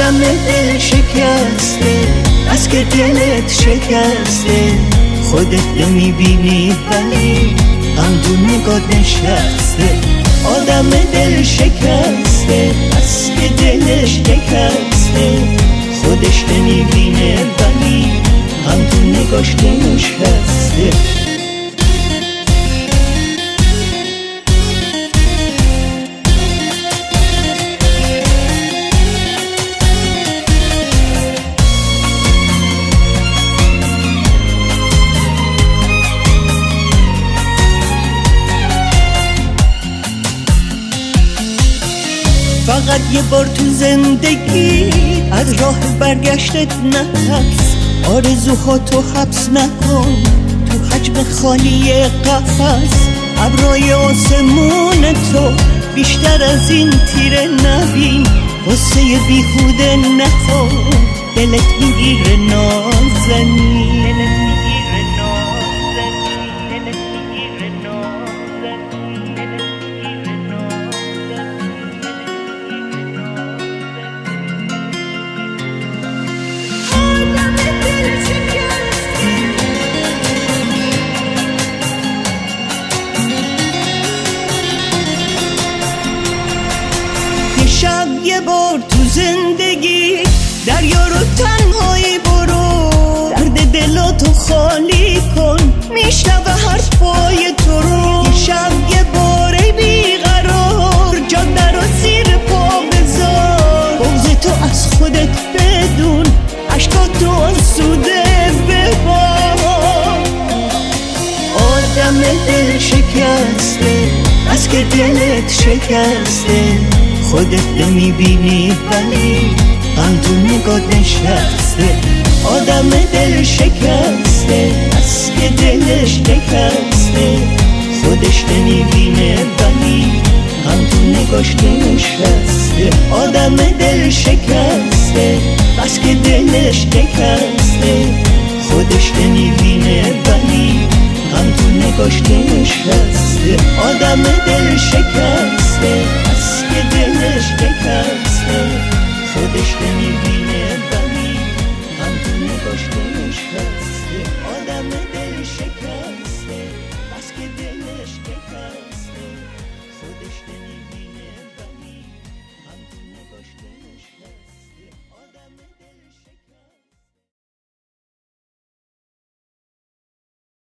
آدم دل شکسته، از که دلت شکسته، خودت نمیبینی ولی هم تو نگات نشسته. آدم دل شکسته، از که دلش شکسته، خودش نمیبینه ولی هم تو نگاش نشسته. فقط یه بار تو زندگی از راه برگشتت نترس، آرزوهاتو حبس نکن تو حجم خالی قفس. ابرای آسمون تو بیشتر از این تیره نبین، غصه بیهوده نخور، دلت میگیره نازنین. شب یه بار تو زندگی دریا رو تنهایی برو، درد دلاتو خالی کن، میشنوه حرفای تو رو. شب یه بار ای بیقرار جاده رو زیر پا بذار، بغض تو از خودت بدون، عشقاتو آسوده ببار. آدم دل شکسته، از که دلت شکسته، خودت نمیبینی ولی هم تو نگات نشسته. آدم دل شکسته، از که دلش شکسته، خودش نمیبینه ولی هم تو نگاش نشسته. آدم دل شکسته، از که دلش شکسته، خودش نمیبینه ولی هم تو نگاش نشسته. آدم دل شکسته، از که دلش شکسته، خودش نمیبینه.